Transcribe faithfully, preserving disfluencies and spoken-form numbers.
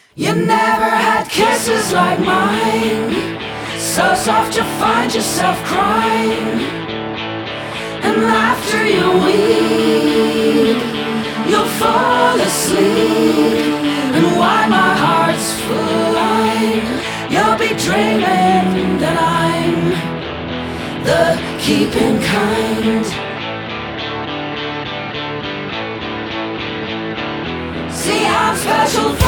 You never had kisses like mine, so soft you find yourself crying. And after you weep, you'll fall asleep. And while my heart's flying, you'll be dreaming that I'm the keeping kind. See, I'm special